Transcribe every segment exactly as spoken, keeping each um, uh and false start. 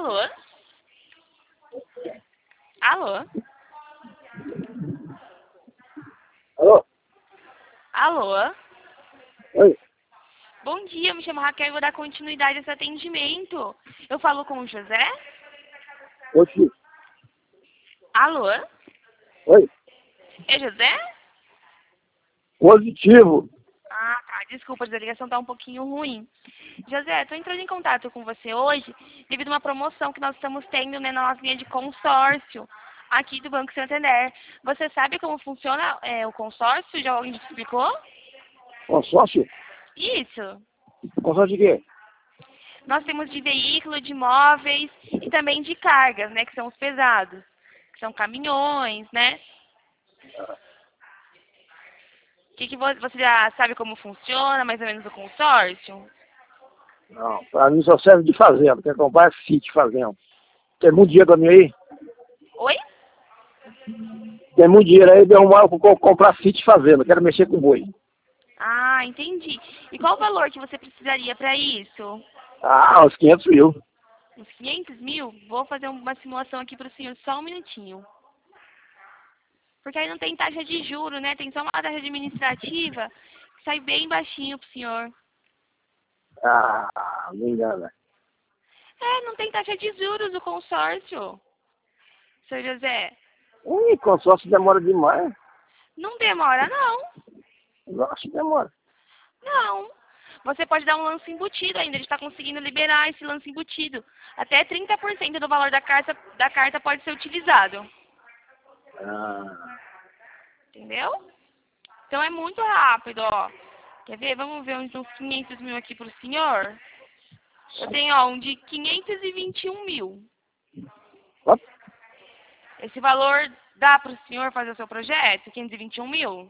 Alô? Alô? Alô? Alô? Oi? Bom dia, me chamo Raquel e vou dar continuidade a esse atendimento. Eu falo com o José? Oxi. Alô? Oi? É José? Positivo. Ah, tá. Desculpa, a ligação tá um pouquinho ruim. José, estou entrando em contato com você hoje devido a uma promoção que nós estamos tendo, né, na nossa linha de consórcio aqui do Banco Santander. Você sabe como funciona é, o consórcio? Já alguém te explicou? Consórcio? Isso. Consórcio de quê? Nós temos de veículo, de imóveis e também de cargas, né, que são os pesados, que são caminhões, né? Que que vo- você já sabe como funciona, mais ou menos, o consórcio? Não, pra mim só serve de fazenda. Quer comprar é sítio fazenda. Tem muito dinheiro pra mim aí? Oi? Tem muito dinheiro aí de arrumar eu co- comprar sítio fazenda. Quero mexer com boi. Ah, entendi. E qual o valor que você precisaria para isso? Ah, uns quinhentos mil. Uns quinhentos mil? Vou fazer uma simulação aqui para o senhor, só um minutinho. Porque aí não tem taxa de juro, né? Tem só uma taxa administrativa que sai bem baixinho pro senhor. Ah, não engana. É, não tem taxa de juros o consórcio, seu José. Ih, consórcio demora demais. Não demora, não. Nossa, demora. Não. Você pode dar um lance embutido ainda. Ele está conseguindo liberar esse lance embutido. Até trinta por cento do valor da carta, da carta pode ser utilizado. Ah, Entendeu? Então é muito rápido, ó. Quer ver? Vamos ver uns uns quinhentos mil aqui pro senhor. Eu tenho, ó, um de quinhentos e vinte e um mil. ó, Esse valor dá pro senhor fazer o seu projeto? quinhentos e vinte e um mil?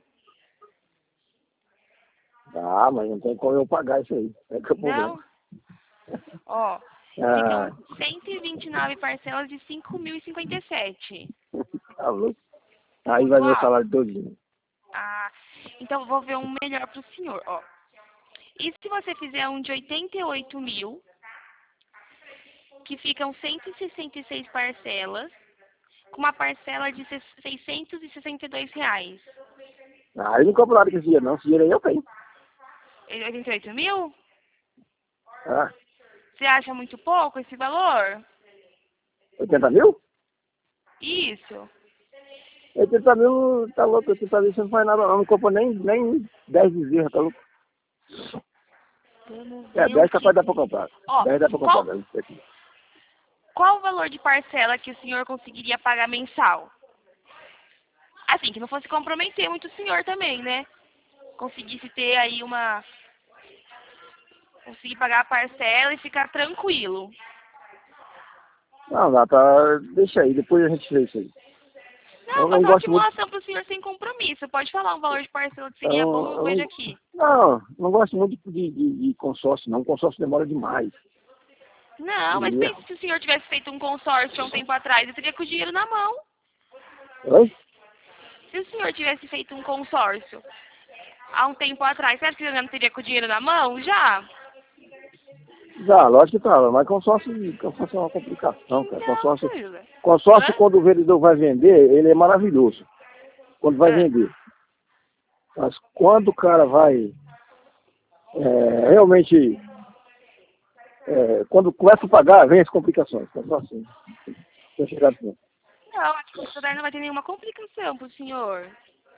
ah, mas não tem como eu pagar isso aí. É que é o problema. Não? Ó, Ah, ficam cento e vinte e nove parcelas de cinco mil e cinquenta e sete. tá louco. Aí vai Muito meu alto. salário todinho. Ah, então eu vou ver um melhor pro senhor, ó. E se você fizer um de oitenta e oito mil, que ficam cento e sessenta e seis parcelas, com uma parcela de seiscentos e sessenta e dois reais. Ah, eu não compro nada com esse dinheiro, não. Esse dinheiro aí eu tenho. oitenta e oito mil? Ah, Você acha muito pouco esse valor? oitenta mil? Isso. oitenta mil, tá louco. oitenta mil você não faz nada, não. Não compro nem, nem dez bezerras, tá louco. Vamos É, ver o dez capaz que... dá pra comprar. Ó, dez dá pra comprar. qual, dez, isso aqui. qual o valor de parcela que o senhor conseguiria pagar mensal? Assim, que não fosse comprometer muito o senhor também, né? Conseguisse ter aí uma... Conseguir pagar a parcela e ficar tranquilo. Não, dá pra... Deixa aí, depois a gente vê isso aí. Não, Eu vou não passar uma gosto muito... simulação para o senhor sem compromisso. Pode falar um valor de parcela que seria bom, Eu, eu eu vejo não, aqui. não, não gosto muito de, de, de consórcio, não. Consórcio demora demais. Não, mas Entendeu? pense se o senhor tivesse feito um consórcio há um tempo atrás, eu teria com o dinheiro na mão. Oi? Se o senhor tivesse feito um consórcio há um tempo atrás, você acha que o senhor não teria com o dinheiro na mão? Já? Já, lógico que tá, mas consórcio, consórcio é uma complicação, cara. Então, Consórcio, seu José. consórcio, Hã? quando o vendedor vai vender, ele é maravilhoso. Quando vai Hã? vender. Mas quando o cara vai é, realmente, é, quando começa a pagar, vem as complicações. É só assim. Tem chegado assim. Não, aqui no Sudar não vai ter nenhuma complicação pro senhor.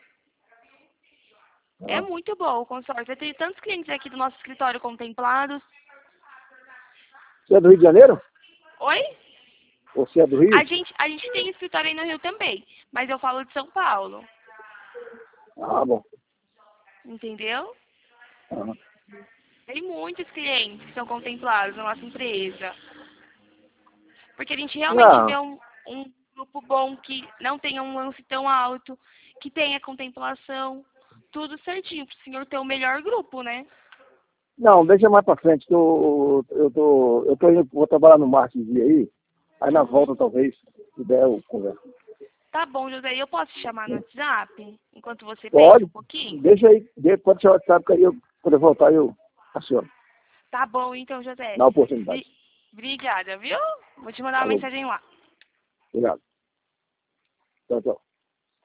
É Ah, muito bom o consórcio. Eu tenho tantos clientes aqui do nosso escritório contemplados. você é do Rio de Janeiro? Oi? Você é do Rio? A gente, a gente tem escritório aí no Rio também, mas eu falo de São Paulo. Ah, bom. Entendeu? Ah, Tem muitos clientes que são contemplados na nossa empresa. Porque a gente realmente vê não, um, um grupo bom que não tenha um lance tão alto, que tenha contemplação, tudo certinho, para o senhor ter o melhor grupo, né? não, deixa mais pra frente, que eu, eu tô, eu tô indo, vou trabalhar no marketing aí, aí na Uhum. volta talvez, se der eu converso. Tá bom, José, eu posso te chamar no WhatsApp, enquanto você pensa Pode, um pouquinho? deixa aí, de- pode ser o WhatsApp, que aí eu, quando eu voltar eu aciono, Tá bom, então, José. na oportunidade. Vi- Obrigada, viu? Vou te mandar uma Falou. mensagem lá. Obrigado. Tchau, tchau.